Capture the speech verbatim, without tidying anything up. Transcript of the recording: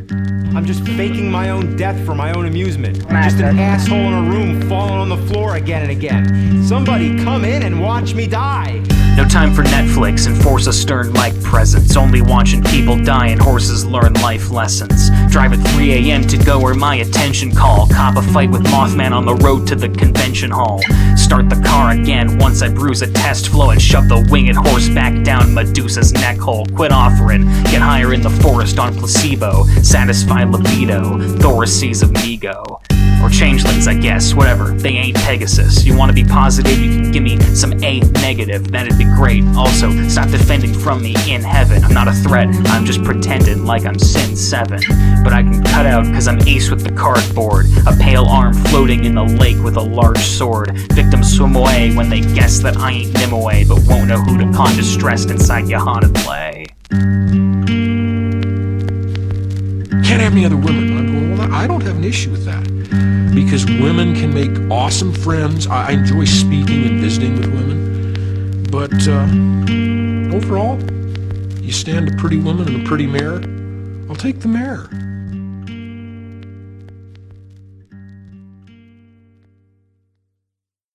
I'm just faking my own death for my own amusement. I'm just an asshole in a room falling on the floor again and again. Somebody come in and watch me die. No time for Netflix, enforce a stern mic presence. Only watching people die and horses learn life lessons. Drive at three a m to go where my attention call. Cop a fight with Mothman on the road to the convention hall. Start the car again once I bruise a test flow and shove the winged horse back down Medusa's neck hole. Quit offering, get higher in the forest on placebo. Satisfy libido, Thoraces of Migo. Or changelings, I guess, whatever, they ain't Pegasus. You wanna be positive, you can give me some A negative, that'd be great. Also, stop defending from me in heaven. I'm not a threat, I'm just pretending like I'm Sin seven. But I can cut out cause I'm ace with the cardboard. A pale arm floating in the lake with a large sword. Victims swim away when they guess that I ain't Nimue, but won't know who to con distressed inside your haunted play. Can't have any other women. And I'm going, well, I don't have an issue with that. Because women can make awesome friends. I enjoy speaking and visiting with women. But uh, overall, you stand a pretty woman and a pretty mare, I'll take the mare.